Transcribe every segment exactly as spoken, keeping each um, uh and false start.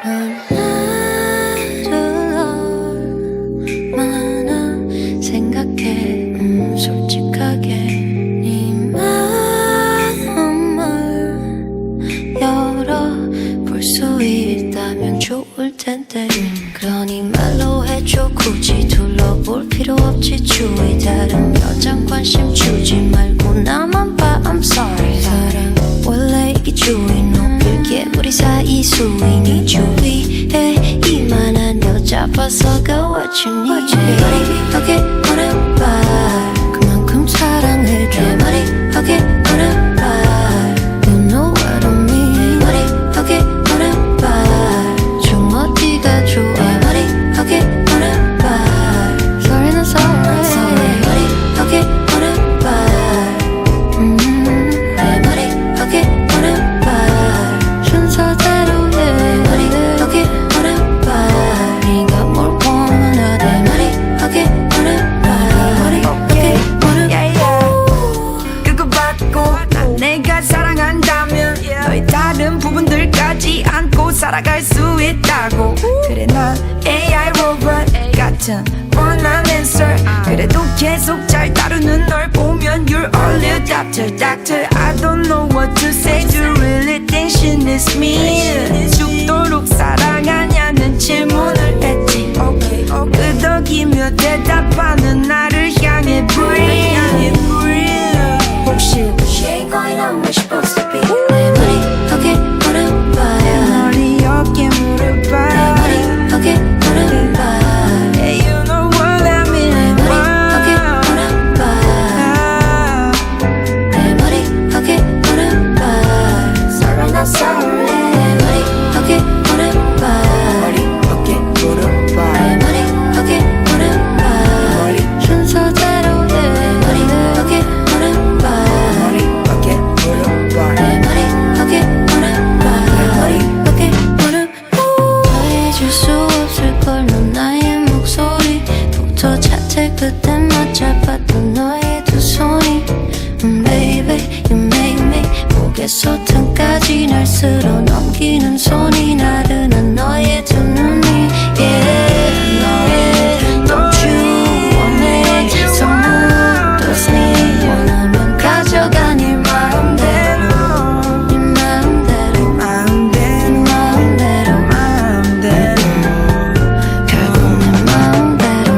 나도 얼마나 생각해. 음, 솔직하게 네 마음을 열어볼 수 있다면 좋을 텐데. 그러니 말로 해줘. 굳이 둘러볼 필요 없지. 주위 다른 여잔 관심 주지 말고 나만 봐. I'm sorry. 사랑 원래 이기주의. 높일게 우리 사이 수위. 네 주위에 이만한 여자 봐서가 what you need. 머리하게 오는 말 그만큼 사랑해줘. 내 머리하게 오는 말 You know what I mean. 머리하게 오는 말 좀 어디가 좋아. 내 머리하게 오는 말 Sorry not sorry. 머리하게 오는 말 음, 내 머리하게 오는 말 순서대로 해. 머리하게 오는 말 네가 뭘 원하든. 내 머리하게 오는 말 머리하게 오는 말 그거 받고 난 내가 사랑한다면 너의 다른 부분들까지 안고 살아갈 수 있다고. 그래 난 에이아이 로봇 같은 원한 answer. 그래도 계속 잘 다루는 널 보면 You're all a doctor, doctor. I don't know what to say. Do you really think she needs me? 죽도록 사랑하냐는 질문을 했지. 끄덕이며 대답하는 나를 향해 breathe. 혹시 She ain't going on where she supposed to be. 내 머리하게 오는 말 머리 어깨 무릎 내 발 머리하게 오는 말 Yeah, you know what I mean. 내 머리하게 오는 말 내 머리하게 오는 말 Sorry not sorry. 내 머리하게 오는 말 머리 어깨 무릎 발 내 머리하게 오는 말 순서대로 해. 내 머리하게 오는 말 머리 어깨 무릎 발 내 머리하게 오는 말 머리하게 오는 말 잊을 수 없을걸. 넌 나의 목소리부터 자태 끝에 맞잡았던 너의 두 손이 mm, Baby you make me 목에서 등까지 날 쓸어 넘기는 손이 나른한 너의 두 눈이 Yeah 너의 Don't you want me 선물 sneak 원하면 가져가. 네 마음대로 네 마음대로 네 마음대로 마음대로 결국 내 마음대로.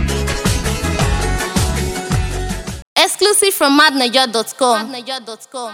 Exclusive from madnaja dot com.